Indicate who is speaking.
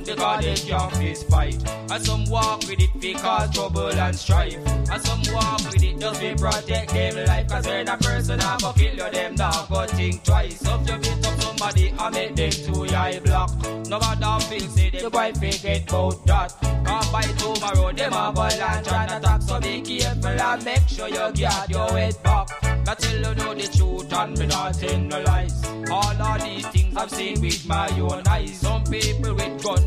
Speaker 1: because they can't face fight. And some walk with it because trouble and strife. And some walk with it just to protect them life. Cause when a person a go kill you, them not go think twice. If you beat up somebody and make them to your eye block, no matter feel say the boy forget about that. Come by tomorrow, them a go launch and attack. So be careful and make sure you get your head back. That till you know the truth and me not tell no lies. All of these things I've seen with my own eyes. Some people with guns